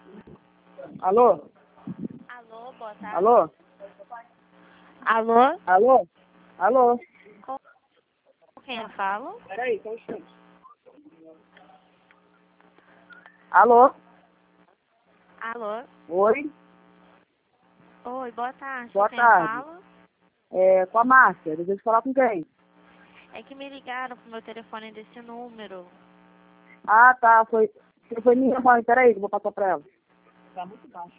Alô? Alô, boa tarde. Alô? Alô, Alô? Alô? com quem eu falo? Peraí, só um instante. Alô? Alô, Oi? oi, boa tarde. Boa Com quem tarde. eu falo? Com a Márcia. Desejo falar com quem? É que me ligaram pro meu telefone desse número. Ah, tá. Foi minha mãe. Peraí, que eu vou passar pra ela. Tá muito baixo.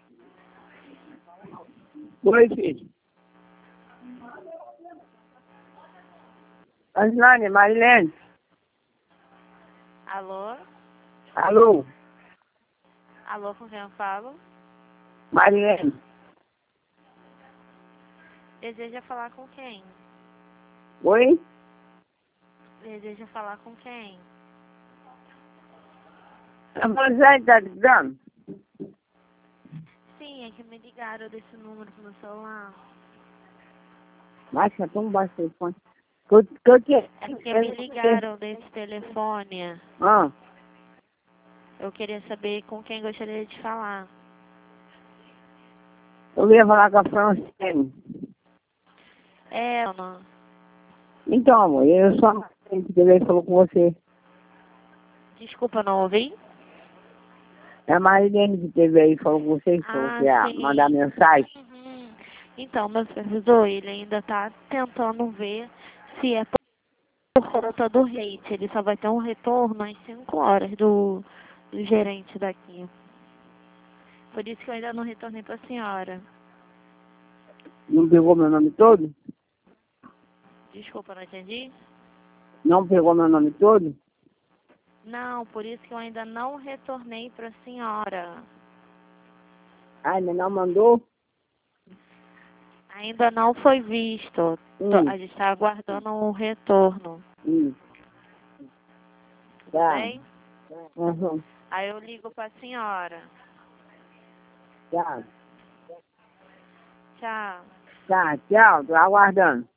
Oi, filho. Angelane, Marilene. Alô, Alô? alô, com quem eu falo? Marilene. Deseja falar com quem? Oi? Deseja falar com quem? A Rosane tá ligando? Sim, é que me ligaram desse número pro meu celular. Márcia, tão baixo o telefone. Que? É que me ligaram desse telefone. Ah, Eu queria saber com quem gostaria de falar. eu ia falar com a Francine. É, Ana. Então, amor, eu sou a Marilene que ele falou com você. Desculpa, não ouvi? É a Marilene que teve aí, falou com você, falou Ah, que ia sim. mandar mensagem. Uhum. Então, meu supervisor, ele ainda está tentando ver se é por conta do rate. Ele só vai ter um retorno às 5 horas do gerente daqui. Por isso que eu ainda não retornei para a senhora. Não pegou meu nome todo? Desculpa, não entendi? Não pegou meu nome todo? Não, por isso que eu ainda não retornei para a senhora. Ah, ainda não mandou? Ainda não foi visto. A gente está aguardando um retorno. Tudo Tá. bem? Uhum. Aí eu ligo para a senhora. Tá. Tchau. Tá, tchau, tô aguardando.